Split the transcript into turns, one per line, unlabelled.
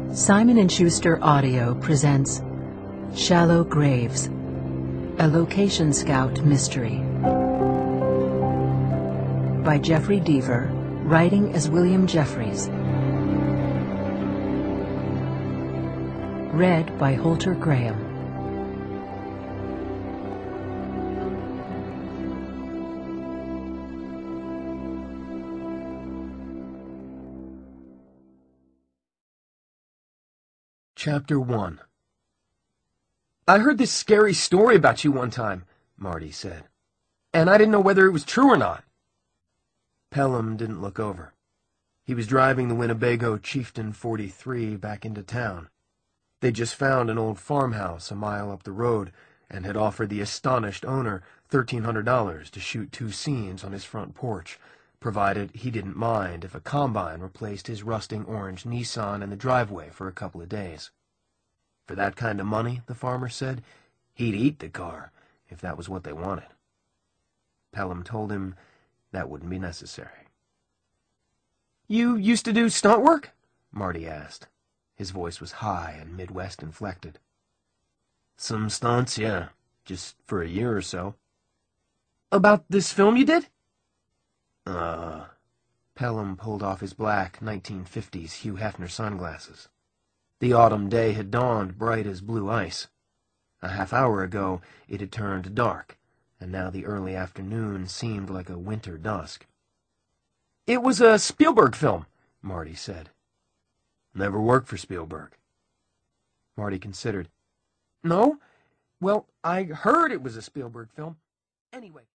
Simon & Schuster Audio presents Shallow Graves, a Location Scout mystery. By Jeffrey Deaver, writing as William Jeffries. Read by Holter Graham.
Chapter 1. "I heard this scary story about you one time," Marty said, "and I didn't know whether it was true or not." Pelham didn't look over. He was driving the Winnebago Chieftain 43 back into town. They'd just found an old farmhouse a mile up the road and had offered the astonished owner $1,300 to shoot 2 scenes on his front porch, provided he didn't mind if a combine replaced his rusting orange Nissan in the driveway for a couple of days. For that kind of money, the farmer said, he'd eat the car, if that was what they wanted. Pelham told him that wouldn't be necessary. "You used to do stunt work?" Marty asked. His voice was high and Midwest inflected. "Some stunts, yeah. Just for a year or so." "About this film you did?" Pelham pulled off his black 1950s Hugh Hefner sunglasses. The autumn day had dawned bright as blue ice. A half-hour ago it had turned dark, and now the early afternoon seemed like a winter dusk. "It was a Spielberg film," Marty said. "Never worked for Spielberg." Marty considered. "No? Well, I heard it was a Spielberg film. Anyway..."